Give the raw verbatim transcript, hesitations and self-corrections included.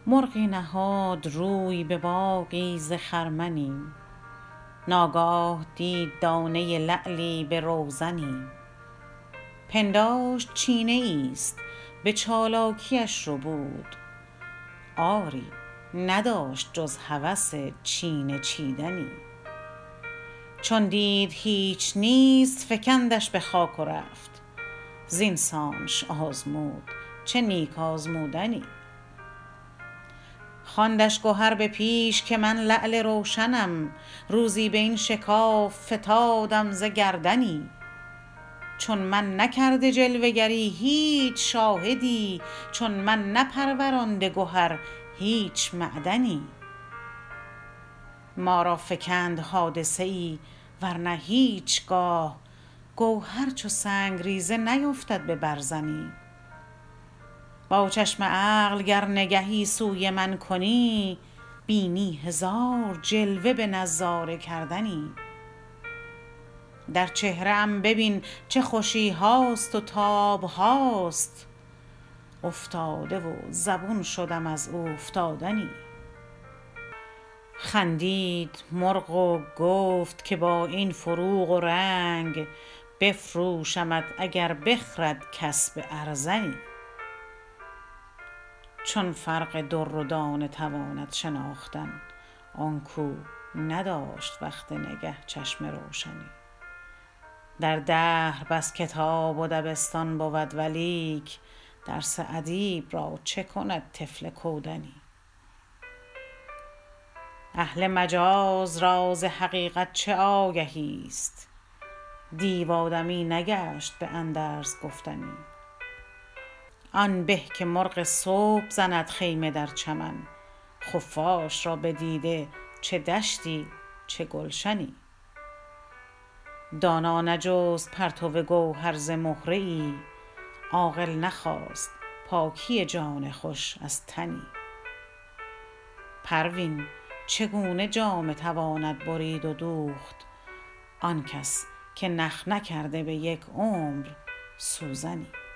مرغی نهاد روی به باغی ز خرمنی، ناگاه دید دانه لعلی به روزنی. پنداشت چینه ایست به چالاکیش ربود، آری نداشت جز هوس چینه چیدنی. چون دید هیچ نیست فکندش به خاک و رفت، زین سانش آزمود چه نیک آزمودنی. خواندش گهر به پیش که من لعل روشنم، روزی به این شکاف فتادم ز گردنی. چون من نکرده جلوه گری هیچ شاهدی، چون من نپرورانده گهر هیچ معدنی. ما را فکند حادثه ای ورنه هیچگاه، گوهر چو سنگریزه نیفتد به برزنی. با چشم عقل گر نگهی سوی من کنی، بینی هزار جلوه به نظاره کردنی. در چهره ام ببین چه خوشی هاست و تاب هاست، افتاده و زبون شدم از اوفتادنی. خندید مرغ و گفت که با این فروغ و رنگ، بفروشمت اگر بخرد کس به ارزنی. چون فرق در و دانه تواند شناختن، آن کو نداشت وقت نگه چشم روشنی. در دهر بس کتاب و دبستان بود ولیک، درس ادیب را چه کند طفل کودنی. اهل مجاز را ز حقیقت چه آگهی است، دیو آدمی نگشت به اندرز گفتنی. آن به که مرغ صبح زند خیمه در چمن، خفاش را بدیده چه دشتی چه گلشنی. دانا نجست پرتو گوهر ز مهره ای، عاقل نخواست پاکی جان خوش از تنی. پروین چگونه جامه تواند برید و دوخت، آن کس که نخ نکرده به یک عمر سوزنی.